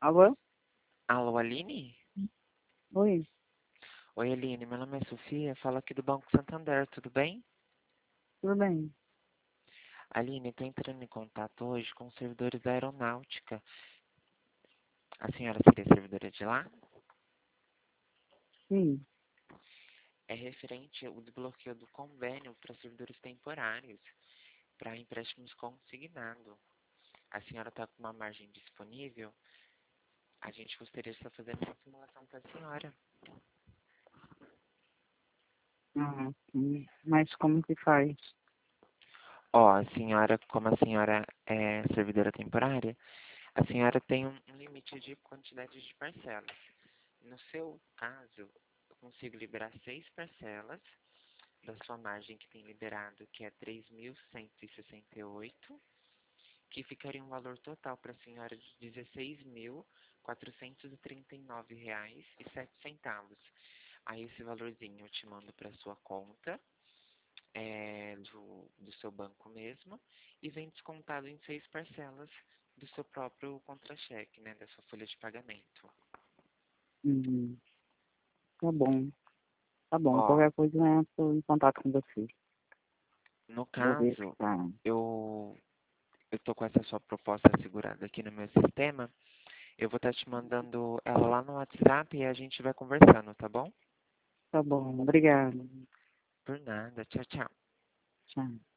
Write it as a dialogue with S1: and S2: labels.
S1: Alô?
S2: Alô, Aline?
S1: Oi,
S2: Oi, Aline, meu nome é Sofia, falo aqui do Banco Santander, tudo bem?
S1: tudo bem?
S2: Aline, estou entrando em contato hoje com os servidores da aeronáutica. A senhora seria servidora de lá?
S1: Sim.
S2: É referente ao desbloqueio do convênio para servidores temporários, para empréstimos consignado. A senhora está com uma margem disponível? A gente gostaria de estar fazendo uma simulação para a senhora.
S1: Sim. Mas como que faz?
S2: Ó, a senhora, como a senhora é servidora temporária, a senhora tem um limite de quantidade de parcelas. No seu caso, eu consigo liberar 6 parcelas da sua margem que tem liberado, que é 3.168, que ficaria um valor total para a senhora de R$ 16.439,07. Aí esse valorzinho eu te mando para sua conta, do seu banco mesmo, e vem descontado em 6 parcelas do seu próprio contra-cheque, né, da sua folha de pagamento.
S1: Hum, tá bom, tá bom.
S2: Ó,
S1: Qualquer coisa eu entro em contato com você.
S2: no
S1: Vou ver se
S2: caso,
S1: tá.
S2: eu eu tô com essa sua proposta assegurada aqui no meu sistema, eu vou estar te mandando ela lá no WhatsApp e a gente vai conversando, tá bom?
S1: Tá bom, obrigado.
S2: Por nada. Tchau, tchau.
S1: Tchau.